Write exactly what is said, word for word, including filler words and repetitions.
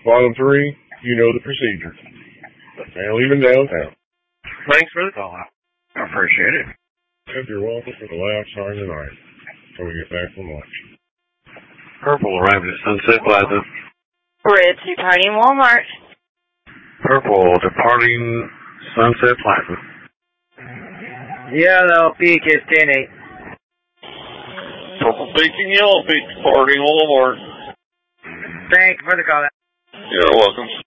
Bottom three, you know the procedure. And leaving downtown. Thanks for the call. I appreciate it. If you're welcome for the last time tonight, when we get back from lunch. Purple arrived at Sunset Plaza. Red departing Walmart. Purple departing Sunset Plaza. Yellow Peak is ten eight. Purple Peak and Yellow Peak departing Walmart. Thank you for the call. You're welcome.